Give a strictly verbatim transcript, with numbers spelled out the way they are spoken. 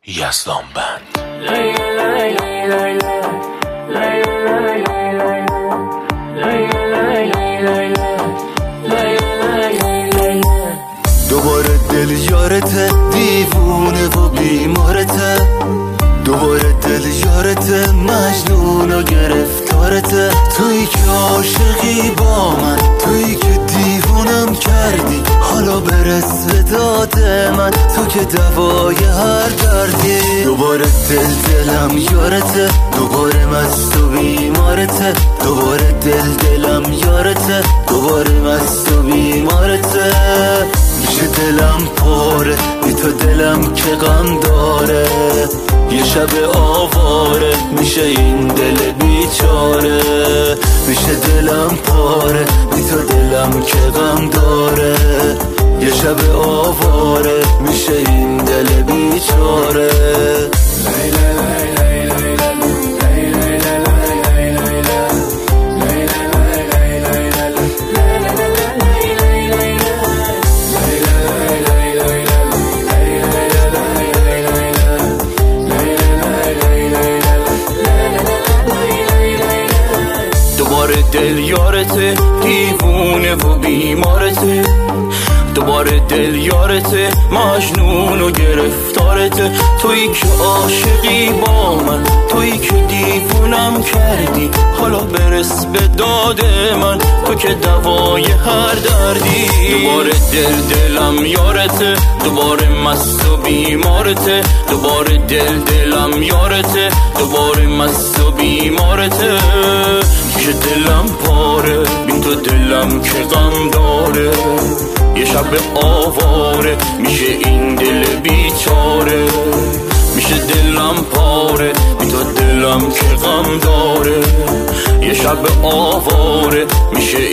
یزدان بند. دوباره دل یارته، دیوونه و بیمارته، دوباره دل یارته، مجنون و گرفتارته. تویی که عاشقی با من، تویی که دیوونم کردی، حالا برس به داد من، تو که دوای هر دردی. دوباره دل دلم یارته، دوباره مست و بیمارته، دوباره دل دلم یارته، دوباره مست و بیمارته. میشه دلم پاره، بی تو دلم که غم داره، یه شب آواره میشه این دل بیچاره. میشه دلم پاره، بی تو دلم که غم داره، یه شب آواره میشه این دل بیچاره. دوباره دل یارته، دیوونه و بیمارته، دوباره دل یارته، مجنون و گرفتارته. تویی که عاشقی با من، تویی که دیوونم کردی، حالا برس به داد من، تو که دوای هر دردی. دوباره دل دلم یارته، دوباره مست و بیمارته، دوباره دل دلم یارته، دوباره مست و بیمارته. میشه دلم پاره، بین تو دلم که غم داره، یه شب آواره میشه این دل بیچاره. میشه دلم پاره، بی تو دلم که غم داره، یه شب آواره میشه